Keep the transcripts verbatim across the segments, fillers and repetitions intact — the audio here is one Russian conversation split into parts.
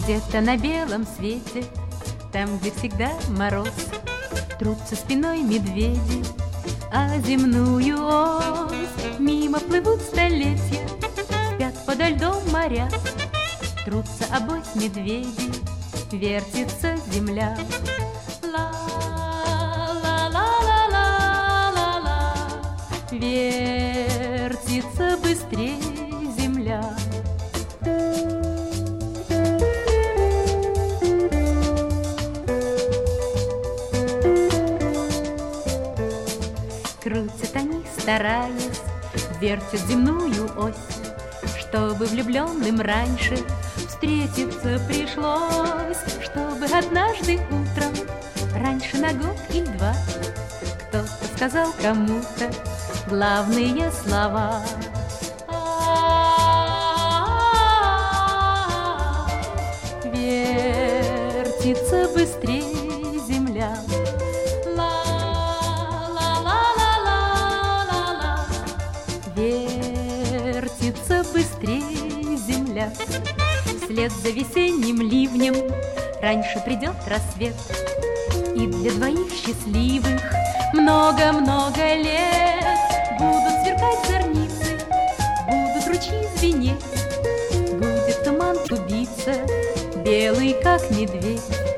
Где-то на белом свете, там, где всегда мороз, трутся спиной медведи, а земную ось мимо плывут столетия, спят подо льдом моря, трутся обось медведи, вертится земля. Ла-ла-ла-ла-ла-ла, вертится быстрее земля. Крутят они, стараясь, вертят земную ось, чтобы влюбленным раньше встретиться пришлось, чтобы однажды утром, раньше на год или два, кто-то сказал кому-то главные слова. Вертится быстрее земля. Вертится быстрее земля. Вслед за весенним ливнем раньше придет рассвет, и для двоих счастливых много-много лет будут сверкать зорницы, будут ручьи звенеть, будет туман клубиться, белый как медведь.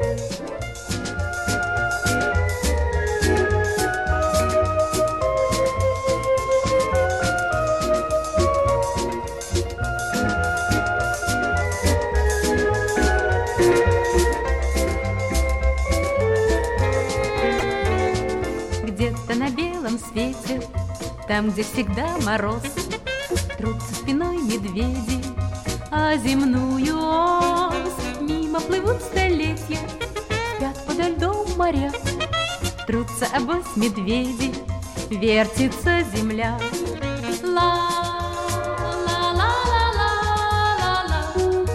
Где-то на белом свете, там, где всегда мороз, трутся спиной медведи, а земную ось мимо плывут столетия, спят подо льдом моря, трутся обось медведи, вертится земля. Ла-ла-ла-ла-ла-ла,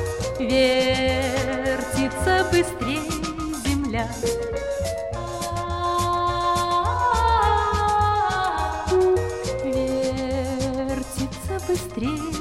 вертится быстрее земля. Вертится быстрее